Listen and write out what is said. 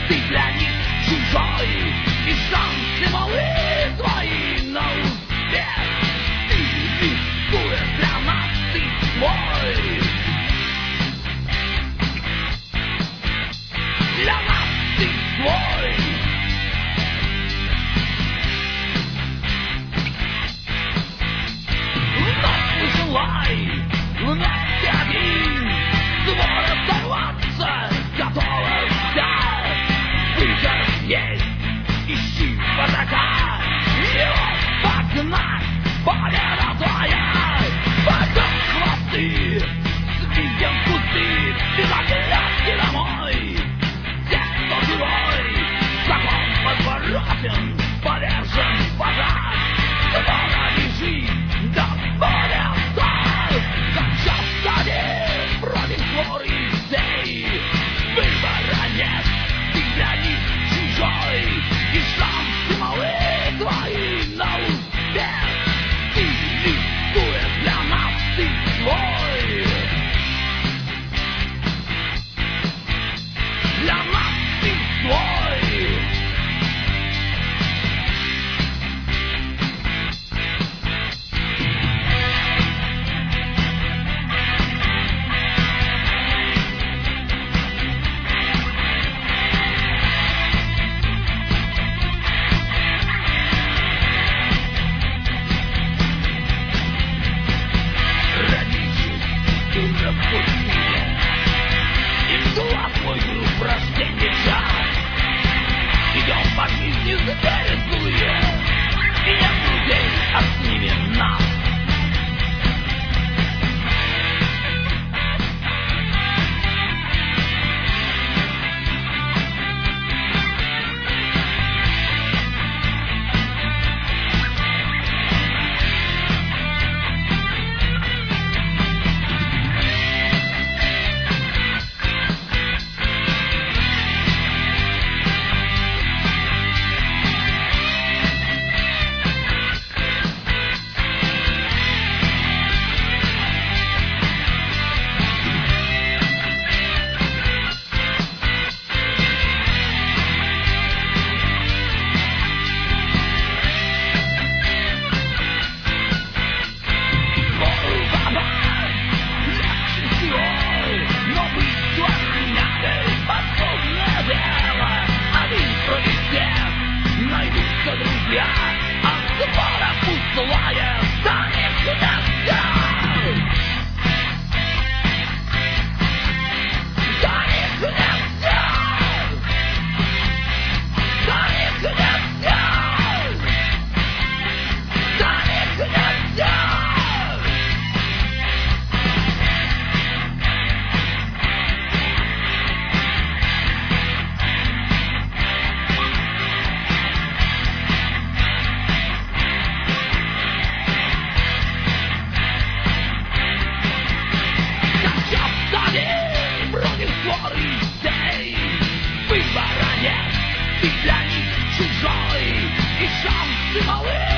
ты для них чужой, и шансы малы твои на успех. Ты рискуешь для нас, ты свой. Для нас ты свой. Вновь желай, вновь один, свой оставаться готова вся. Выход есть, ищи врага, его погнать, победа твоя. Пойдем хвосты, свидим кусты, без оглядки домой. Те, кто герой, закон подворотен, повержен вожак. Скоро бежи, да будет так. Как часто не против горизей. Выбора нет, ты для них чужой, и шансы малы твои на успех. Ты рискуешь для нас, ты свой. Для нас ты свой. Родичи уже в пустыне, и глаз мой груб рождения час. Идем по жизни зверя злые, и нет друзей, а с ними нас. Друзья, от двора пустая станет нельзя. Станет нельзя. Станет нельзя. Станет нельзя. Выбора нет, ты для них чужой, и шансы малы